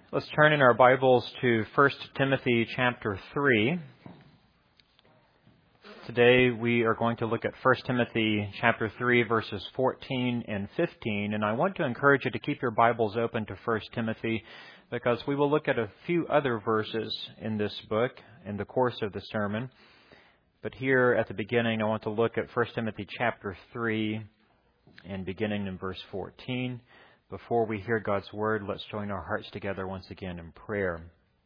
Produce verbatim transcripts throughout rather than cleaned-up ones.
Let's turn in our Bibles to First Timothy chapter three. Today we are going to look at First Timothy chapter three verses fourteen and fifteen, and I want to encourage you to keep your Bibles open to First Timothy because we will look at a few other verses in this book in the course of the sermon. But here at the beginning I want to look at First Timothy chapter three and beginning in verse fourteen. Before we hear God's Word, let's join our hearts together once again in prayer.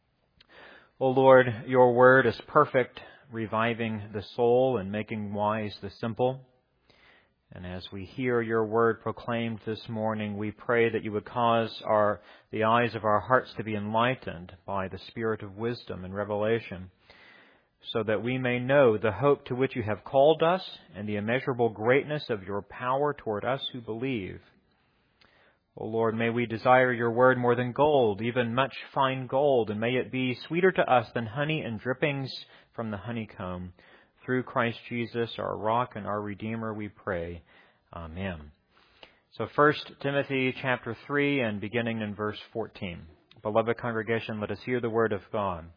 O Lord, your Word is perfect, reviving the soul and making wise the simple. And as we hear your Word proclaimed this morning, we pray that you would cause our the eyes of our hearts to be enlightened by the Spirit of wisdom and revelation, so that we may know the hope to which you have called us and the immeasurable greatness of your power toward us who believe. O Lord, may we desire your word more than gold, even much fine gold, and may it be sweeter to us than honey and drippings from the honeycomb. Through Christ Jesus, our rock and our Redeemer, we pray. Amen. So First Timothy chapter three and beginning in verse fourteen. Beloved congregation, let us hear the word of God.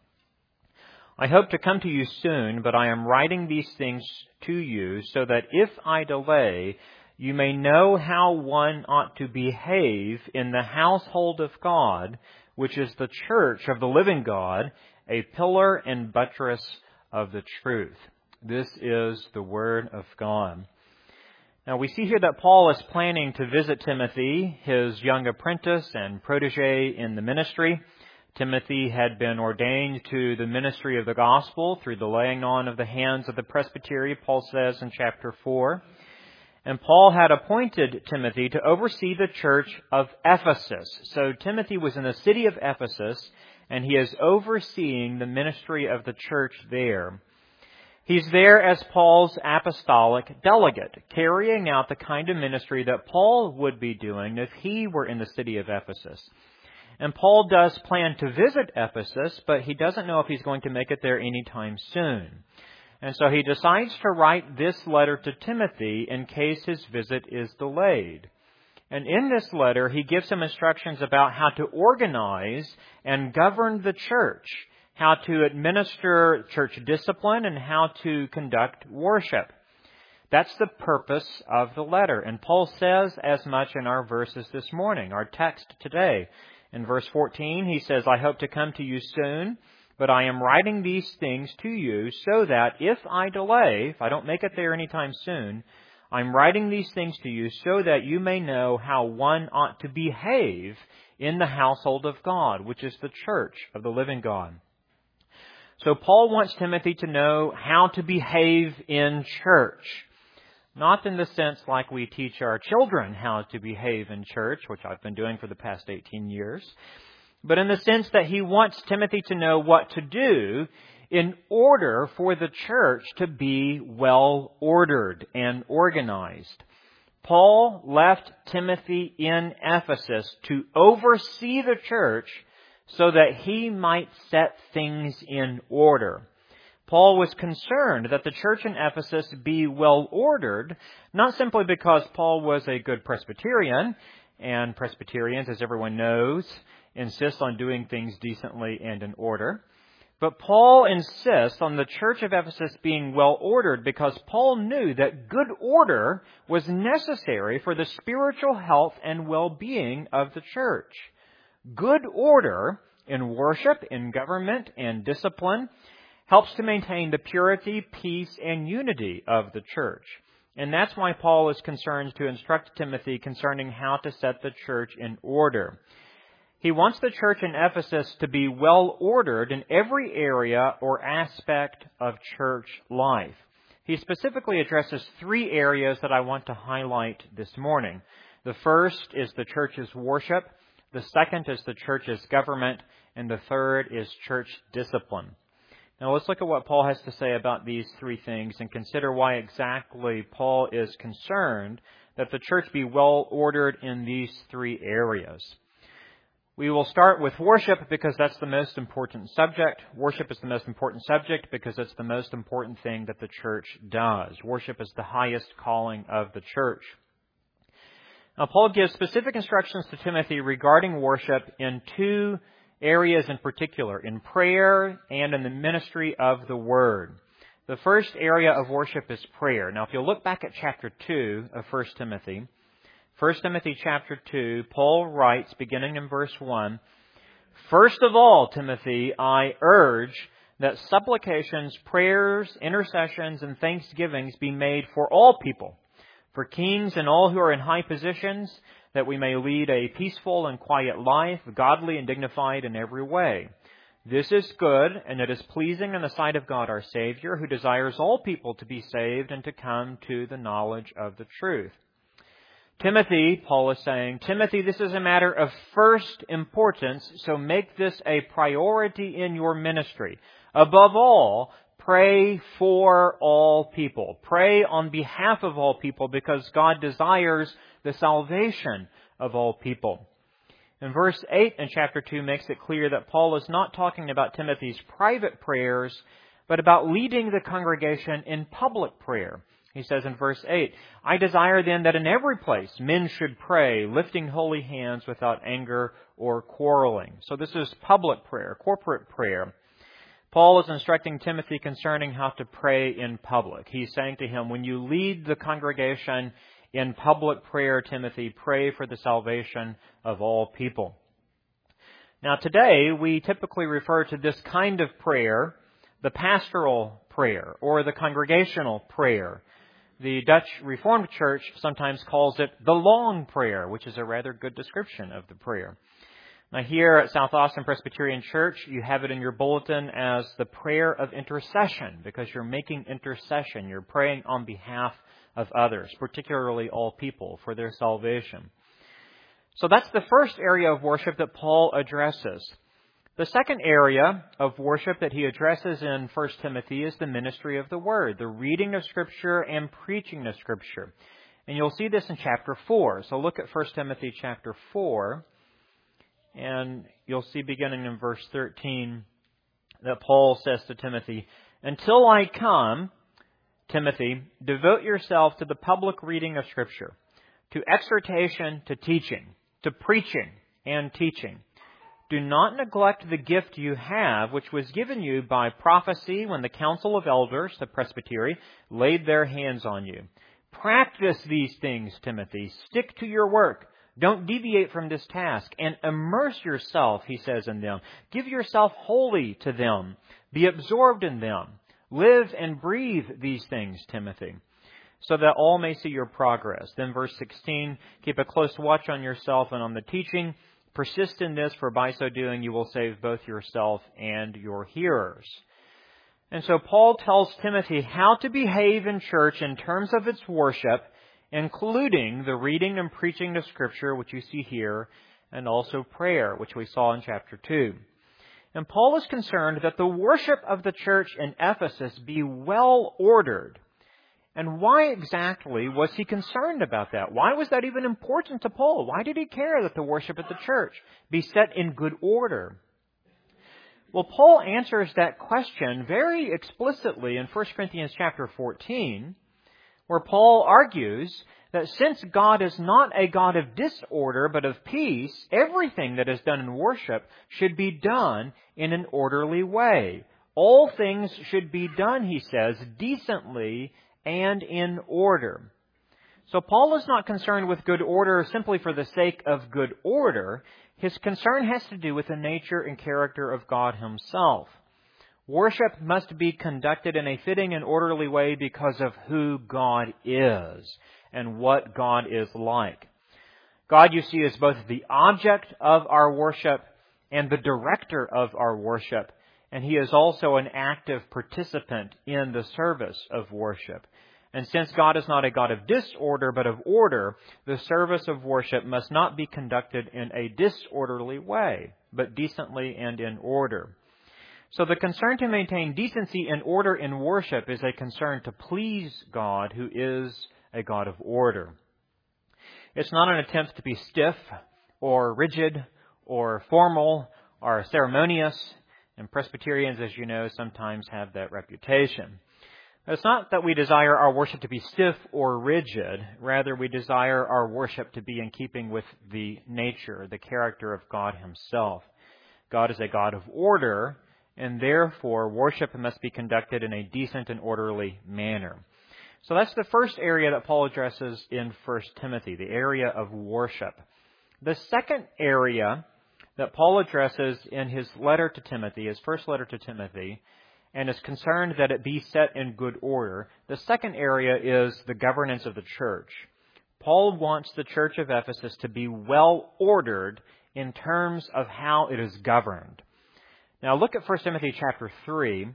I hope to come to you soon, but I am writing these things to you so that if I delay, you may know how one ought to behave in the household of God, which is the church of the living God, a pillar and buttress of the truth. This is the word of God. Now we see here that Paul is planning to visit Timothy, his young apprentice and protege in the ministry. Timothy had been ordained to the ministry of the gospel through the laying on of the hands of the presbytery, Paul says in chapter four. And Paul had appointed Timothy to oversee the church of Ephesus. So Timothy was in the city of Ephesus, and he is overseeing the ministry of the church there. He's there as Paul's apostolic delegate, carrying out the kind of ministry that Paul would be doing if he were in the city of Ephesus. And Paul does plan to visit Ephesus, but he doesn't know if he's going to make it there anytime soon. And so he decides to write this letter to Timothy in case his visit is delayed. And in this letter, he gives him instructions about how to organize and govern the church, how to administer church discipline, and how to conduct worship. That's the purpose of the letter. And Paul says as much in our verses this morning, our text today. In verse fourteen, he says, I hope to come to you soon, but I am writing these things to you so that if I delay, if I don't make it there anytime soon, I'm writing these things to you so that you may know how one ought to behave in the household of God, which is the church of the living God. So Paul wants Timothy to know how to behave in church. Not in the sense like we teach our children how to behave in church, which I've been doing for the past eighteen years, but in the sense that he wants Timothy to know what to do in order for the church to be well ordered and organized. Paul left Timothy in Ephesus to oversee the church so that he might set things in order. Paul was concerned that the church in Ephesus be well ordered, not simply because Paul was a good Presbyterian, and Presbyterians, as everyone knows, insist on doing things decently and in order. But Paul insists on the church of Ephesus being well ordered because Paul knew that good order was necessary for the spiritual health and well-being of the church. Good order in worship, in government, and discipline helps to maintain the purity, peace, and unity of the church. And that's why Paul is concerned to instruct Timothy concerning how to set the church in order. He wants the church in Ephesus to be well ordered in every area or aspect of church life. He specifically addresses three areas that I want to highlight this morning. The first is the church's worship. The second is the church's government. And the third is church discipline. Now let's look at what Paul has to say about these three things and consider why exactly Paul is concerned that the church be well ordered in these three areas. We will start with worship because that's the most important subject. Worship is the most important subject because it's the most important thing that the church does. Worship is the highest calling of the church. Now, Paul gives specific instructions to Timothy regarding worship in two areas in particular, in prayer and in the ministry of the Word. The first area of worship is prayer. Now, if you'll look back at chapter two of First Timothy, First Timothy chapter two, Paul writes, beginning in verse one, "First of all, Timothy, I urge that supplications, prayers, intercessions, and thanksgivings be made for all people, for kings and all who are in high positions, that we may lead a peaceful and quiet life, godly and dignified in every way. This is good, and it is pleasing in the sight of God our Savior, who desires all people to be saved and to come to the knowledge of the truth." Timothy, Paul is saying, Timothy, this is a matter of first importance, so make this a priority in your ministry. Above all, pray for all people. Pray on behalf of all people, because God desires the salvation of all people. And verse eight in chapter two makes it clear that Paul is not talking about Timothy's private prayers, but about leading the congregation in public prayer. He says in verse eight, "I desire then that in every place men should pray, lifting holy hands without anger or quarreling." So this is public prayer, corporate prayer. Paul is instructing Timothy concerning how to pray in public. He's saying to him, when you lead the congregation in public prayer, Timothy, pray for the salvation of all people. Now today, we typically refer to this kind of prayer, the pastoral prayer, or the congregational prayer. The Dutch Reformed Church sometimes calls it the long prayer, which is a rather good description of the prayer. Now here at South Austin Presbyterian Church, you have it in your bulletin as the prayer of intercession, because you're making intercession. You're praying on behalf of others, particularly all people, for their salvation. So that's the first area of worship that Paul addresses. The second area of worship that he addresses in First Timothy is the ministry of the Word, the reading of Scripture and preaching of Scripture. And you'll see this in chapter four. So look at First Timothy chapter four, and you'll see beginning in verse thirteen that Paul says to Timothy, "Until I come, Timothy, devote yourself to the public reading of Scripture, to exhortation, to teaching, to preaching and teaching. Do not neglect the gift you have, which was given you by prophecy when the council of elders, the presbytery, laid their hands on you. Practice these things, Timothy. Stick to your work. Don't deviate from this task, and immerse yourself," he says, "in them. Give yourself wholly to them. Be absorbed in them. Live and breathe these things, Timothy, so that all may see your progress." Then verse sixteen, "Keep a close watch on yourself and on the teaching. Persist in this, for by so doing you will save both yourself and your hearers." And so Paul tells Timothy how to behave in church in terms of its worship, including the reading and preaching of Scripture, which you see here, and also prayer, which we saw in chapter two. And Paul is concerned that the worship of the church in Ephesus be well ordered. And why exactly was he concerned about that? Why was that even important to Paul? Why did he care that the worship of the church be set in good order? Well, Paul answers that question very explicitly in First Corinthians chapter fourteen, where Paul argues that since God is not a God of disorder, but of peace, everything that is done in worship should be done in an orderly way. All things should be done, he says, decently and in order. So Paul is not concerned with good order simply for the sake of good order. His concern has to do with the nature and character of God Himself. Worship must be conducted in a fitting and orderly way because of who God is and what God is like. God, you see, is both the object of our worship and the director of our worship, and He is also an active participant in the service of worship. And since God is not a God of disorder, but of order, the service of worship must not be conducted in a disorderly way, but decently and in order. So the concern to maintain decency and order in worship is a concern to please God, who is a God of order. It's not an attempt to be stiff or rigid or formal or ceremonious, and Presbyterians, as you know, sometimes have that reputation. It's not that we desire our worship to be stiff or rigid. Rather, we desire our worship to be in keeping with the nature, the character of God Himself. God is a God of order, and therefore worship must be conducted in a decent and orderly manner. So that's the first area that Paul addresses in First Timothy, the area of worship. The second area that Paul addresses in his letter to Timothy, his first letter to Timothy, and is concerned that it be set in good order. The second area is the governance of the church. Paul wants the church of Ephesus to be well ordered in terms of how it is governed. Now look at First Timothy chapter three.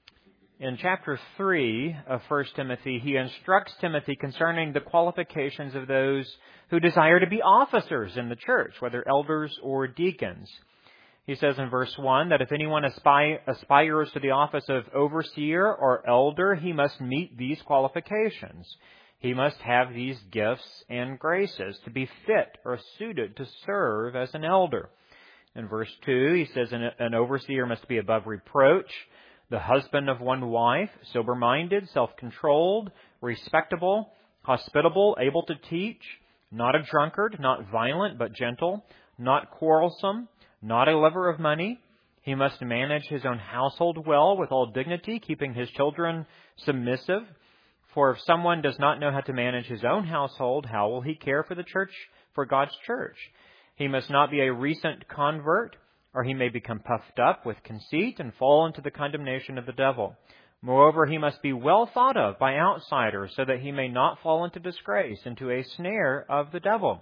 In chapter three of First Timothy, he instructs Timothy concerning the qualifications of those who desire to be officers in the church, whether elders or deacons. He says in verse one that if anyone aspire, aspires to the office of overseer or elder, he must meet these qualifications. He must have these gifts and graces to be fit or suited to serve as an elder. In verse two, he says an, an overseer must be above reproach, the husband of one wife, sober-minded, self-controlled, respectable, hospitable, able to teach, not a drunkard, not violent, but gentle, not quarrelsome, not a lover of money. He must manage his own household well with all dignity, keeping his children submissive. For if someone does not know how to manage his own household, how will he care for the church, for God's church? He must not be a recent convert, or he may become puffed up with conceit and fall into the condemnation of the devil. Moreover, he must be well thought of by outsiders, so that he may not fall into disgrace, into a snare of the devil.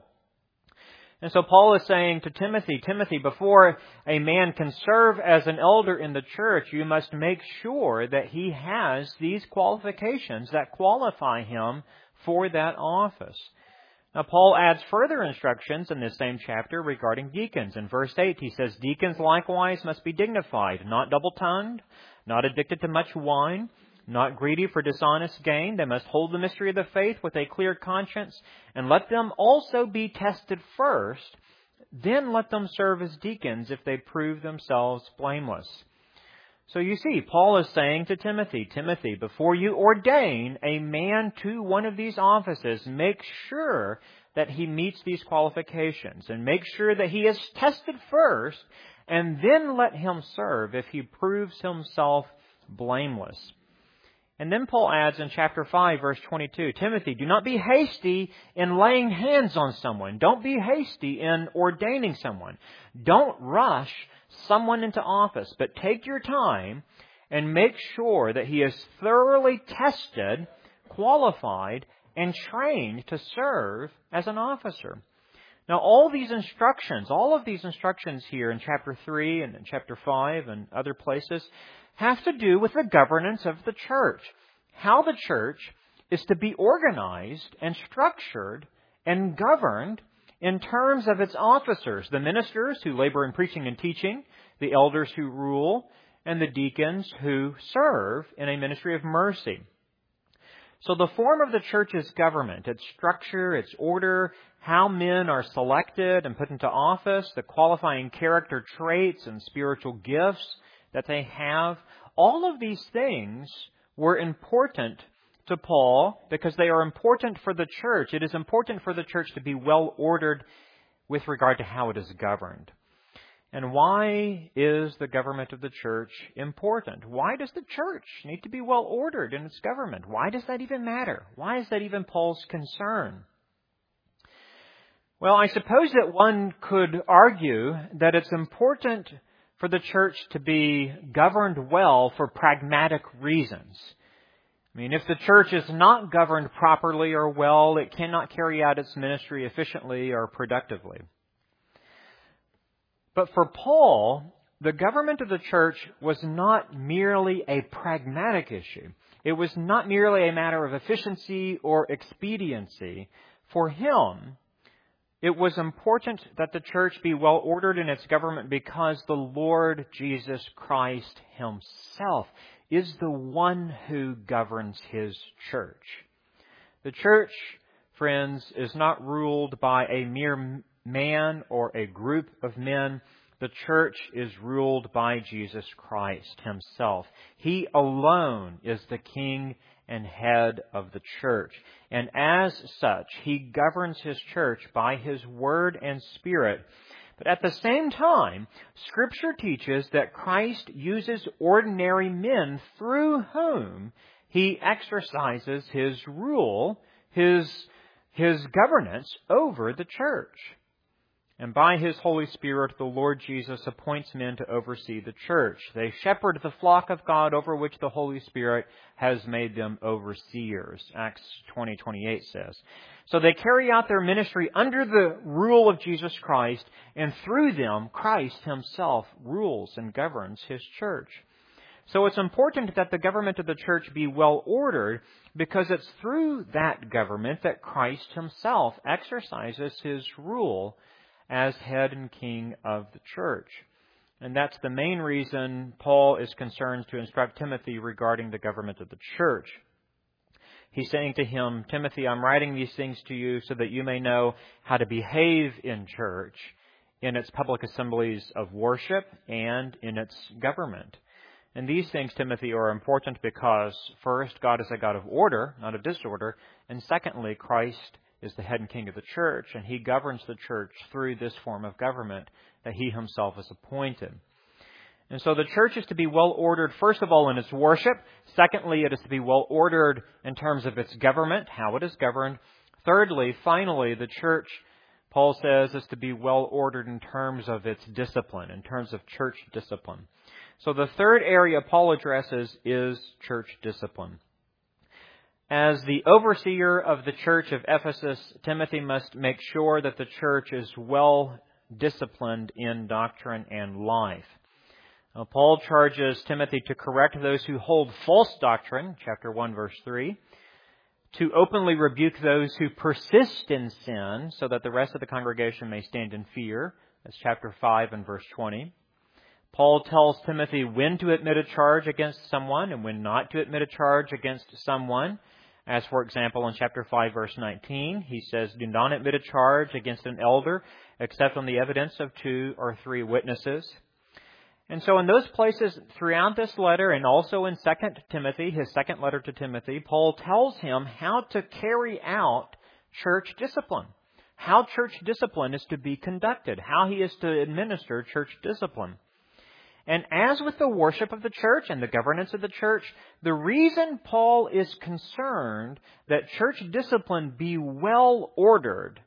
And so Paul is saying to Timothy, Timothy, before a man can serve as an elder in the church, you must make sure that he has these qualifications that qualify him for that office. Now, Paul adds further instructions in this same chapter regarding deacons. In verse eight, he says, deacons likewise must be dignified, not double-tongued, not addicted to much wine, not greedy for dishonest gain. They must hold the mystery of the faith with a clear conscience, and let them also be tested first. Then let them serve as deacons if they prove themselves blameless. So you see, Paul is saying to Timothy, Timothy, before you ordain a man to one of these offices, make sure that he meets these qualifications, and make sure that he is tested first, and then let him serve if he proves himself blameless. And then Paul adds in chapter five, verse twenty-two, Timothy, do not be hasty in laying hands on someone. Don't be hasty in ordaining someone. Don't rush someone into office, but take your time and make sure that he is thoroughly tested, qualified, and trained to serve as an officer. Now, all these instructions, all of these instructions here in chapter three and in chapter five and other places have to do with the governance of the church. How the church is to be organized and structured and governed in terms of its officers, the ministers who labor in preaching and teaching, the elders who rule, and the deacons who serve in a ministry of mercy. So the form of the church's government, its structure, its order, how men are selected and put into office, the qualifying character traits and spiritual gifts that they have, all of these things were important to Paul because they are important for the church. It is important for the church to be well ordered with regard to how it is governed. And why is the government of the church important? Why does the church need to be well ordered in its government? Why does that even matter? Why is that even Paul's concern? Well, I suppose that one could argue that it's important for the church to be governed well for pragmatic reasons. I mean, if the church is not governed properly or well, it cannot carry out its ministry efficiently or productively. But for Paul, the government of the church was not merely a pragmatic issue. It was not merely a matter of efficiency or expediency. For him, it was important that the church be well ordered in its government because the Lord Jesus Christ Himself is the one who governs His church. The church, friends, is not ruled by a mere man or a group of men. The church is ruled by Jesus Christ Himself. He alone is the King and head of the church. And as such, He governs His church by His Word and Spirit, But at the same time, Scripture teaches that Christ uses ordinary men through whom He exercises His rule, His, His governance over the church. And by His Holy Spirit, the Lord Jesus appoints men to oversee the church. They shepherd the flock of God over which the Holy Spirit has made them overseers. Acts twenty twenty-eight says. So they carry out their ministry under the rule of Jesus Christ, and through them, Christ Himself rules and governs His church. So it's important that the government of the church be well ordered, because it's through that government that Christ Himself exercises His rule as head and king of the church. And that's the main reason Paul is concerned to instruct Timothy regarding the government of the church. He's saying to him, Timothy, I'm writing these things to you so that you may know how to behave in church, in its public assemblies of worship, and in its government. And these things, Timothy, are important because, first, God is a God of order, not of disorder, and secondly, Christ is the head and king of the church, and He governs the church through this form of government that He Himself has appointed. And so the church is to be well ordered, first of all, in its worship. Secondly, it is to be well ordered in terms of its government, how it is governed. Thirdly, finally, the church, Paul says, is to be well ordered in terms of its discipline, in terms of church discipline. So the third area Paul addresses is church discipline. As the overseer of the church of Ephesus, Timothy must make sure that the church is well disciplined in doctrine and life. Now, Paul charges Timothy to correct those who hold false doctrine, chapter one, verse three, to openly rebuke those who persist in sin, so that the rest of the congregation may stand in fear, that's chapter five and verse twenty. Paul tells Timothy when to admit a charge against someone and when not to admit a charge against someone. As, for example, in chapter five, verse nineteen, he says, do not admit a charge against an elder except on the evidence of two or three witnesses. And so in those places throughout this letter, and also in Second Timothy, his second letter to Timothy, Paul tells him how to carry out church discipline, how church discipline is to be conducted, how he is to administer church discipline. And as with the worship of the church and the governance of the church, the reason Paul is concerned that church discipline be well ordered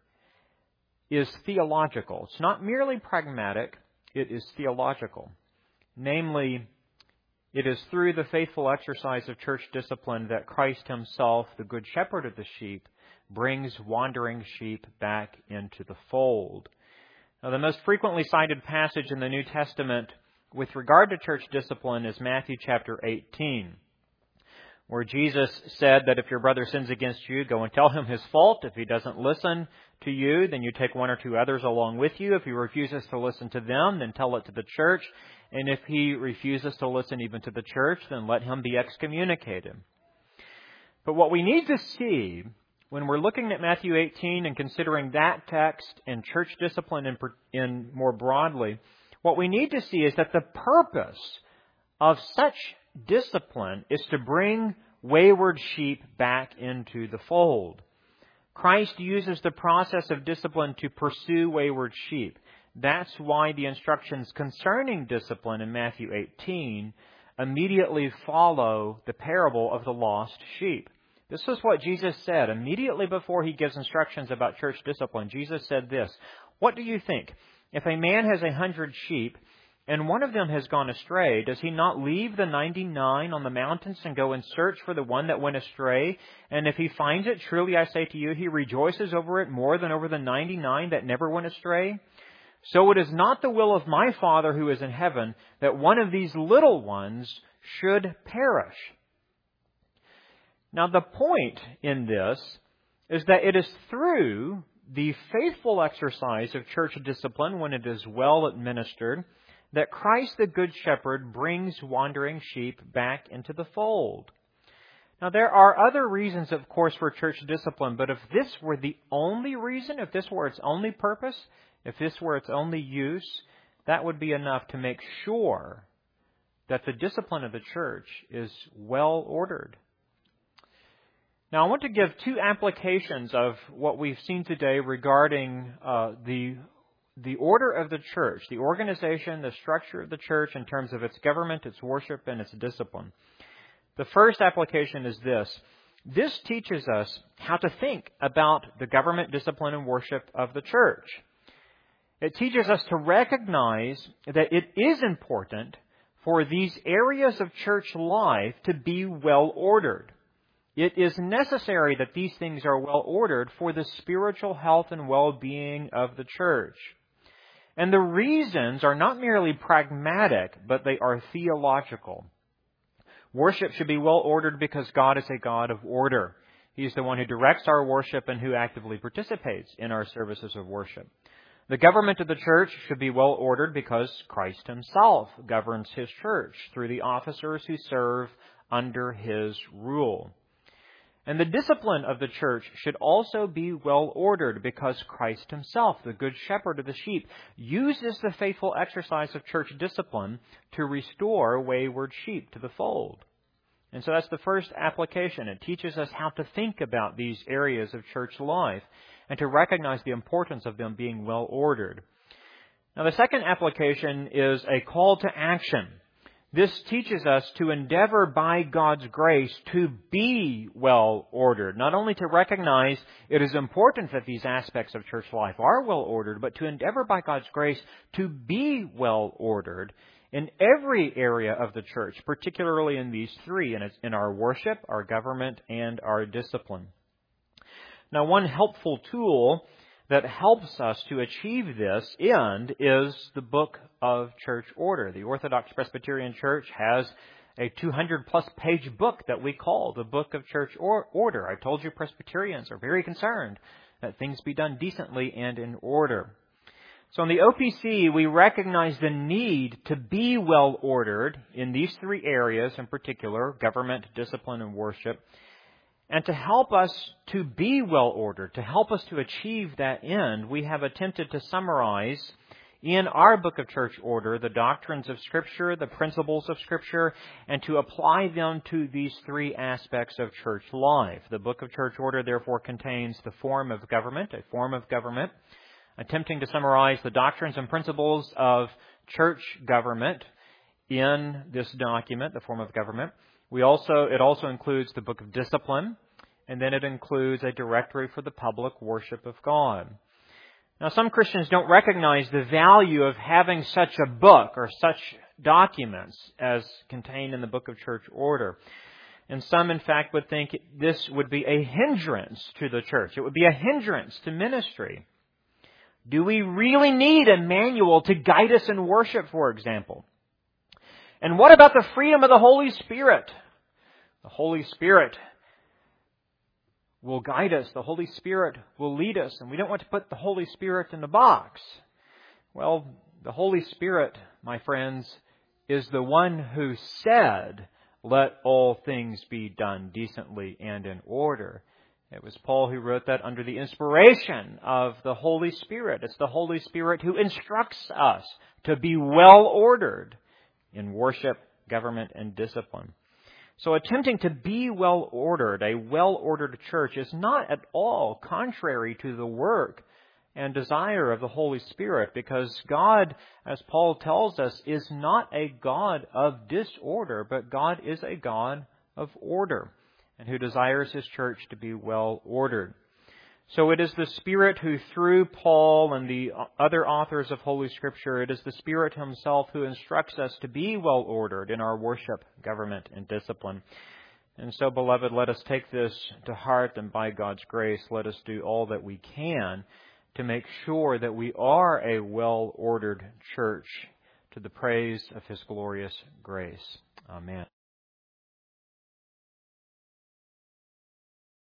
is theological. It's not merely pragmatic, it is theological. Namely, it is through the faithful exercise of church discipline that Christ Himself, the good shepherd of the sheep, brings wandering sheep back into the fold. Now, the most frequently cited passage in the New Testament with regard to church discipline is Matthew chapter eighteen, where Jesus said that if your brother sins against you, go and tell him his fault. If he doesn't listen to you, then you take one or two others along with you. If he refuses to listen to them, then tell it to the church. And if he refuses to listen even to the church, then let him be excommunicated. But what we need to see when we're looking at Matthew eighteen and considering that text and church discipline in, in more broadly, what we need to see is that the purpose of such discipline is to bring wayward sheep back into the fold. Christ uses the process of discipline to pursue wayward sheep. That's why the instructions concerning discipline in Matthew eighteen immediately follow the parable of the lost sheep. This is what Jesus said immediately before He gives instructions about church discipline. Jesus said this, "What do you think? If a man has a hundred sheep, and one of them has gone astray, does he not leave the ninety-nine on the mountains and go and search for the one that went astray? And if he finds it, truly I say to you, he rejoices over it more than over the ninety-nine that never went astray? So it is not the will of my Father who is in heaven that one of these little ones should perish." Now the point in this is that it is through the faithful exercise of church discipline, when it is well administered, that Christ the Good Shepherd brings wandering sheep back into the fold. Now, there are other reasons, of course, for church discipline, but if this were the only reason, if this were its only purpose, if this were its only use, that would be enough to make sure that the discipline of the church is well ordered. Now, I want to give two applications of what we've seen today regarding uh, the the order of the church, the organization, the structure of the church in terms of its government, its worship, and its discipline. The first application is this. This teaches us how to think about the government, discipline, and worship of the church. It teaches us to recognize that it is important for these areas of church life to be well ordered. It is necessary that these things are well ordered for the spiritual health and well-being of the church. And the reasons are not merely pragmatic, but they are theological. Worship should be well ordered because God is a God of order. He's the one who directs our worship and who actively participates in our services of worship. The government of the church should be well ordered because Christ Himself governs His church through the officers who serve under His rule. And the discipline of the church should also be well ordered because Christ Himself, the Good Shepherd of the sheep, uses the faithful exercise of church discipline to restore wayward sheep to the fold. And so that's the first application. It teaches us how to think about these areas of church life and to recognize the importance of them being well ordered. Now, the second application is a call to action. This teaches us to endeavor by God's grace to be well ordered. Not only to recognize it is important that these aspects of church life are well ordered, but to endeavor by God's grace to be well ordered in every area of the church, particularly in these three, in our worship, our government, and our discipline. Now, one helpful tool that helps us to achieve this end is the Book of Church Order. The Orthodox Presbyterian Church has a two hundred plus page book that we call the Book of Church Order. I told you Presbyterians are very concerned that things be done decently and in order. So in the O P C, we recognize the need to be well ordered in these three areas in particular, government, discipline, and worship. And to help us to be well ordered, to help us to achieve that end, we have attempted to summarize in our Book of Church Order the doctrines of Scripture, the principles of Scripture, and to apply them to these three aspects of church life. The Book of Church Order, therefore, contains the form of government, a form of government, attempting to summarize the doctrines and principles of church government in this document, the form of government. We also, it also includes the Book of Discipline, and then it includes a directory for the public worship of God. Now, some Christians don't recognize the value of having such a book or such documents as contained in the Book of Church Order. And some, in fact, would think this would be a hindrance to the church. It would be a hindrance to ministry. Do we really need a manual to guide us in worship, for example? And what about the freedom of the Holy Spirit? The Holy Spirit will guide us. The Holy Spirit will lead us. And we don't want to put the Holy Spirit in a box. Well, the Holy Spirit, my friends, is the one who said, "Let all things be done decently and in order." It was Paul who wrote that under the inspiration of the Holy Spirit. It's the Holy Spirit who instructs us to be well ordered in worship, government, and discipline. So attempting to be well ordered, a well ordered church, is not at all contrary to the work and desire of the Holy Spirit, because God, as Paul tells us, is not a God of disorder, but God is a God of order, and who desires His church to be well ordered. So it is the Spirit who, through Paul and the other authors of Holy Scripture, it is the Spirit Himself who instructs us to be well ordered in our worship, government, and discipline. And so, beloved, let us take this to heart, and by God's grace, let us do all that we can to make sure that we are a well-ordered church to the praise of His glorious grace. Amen.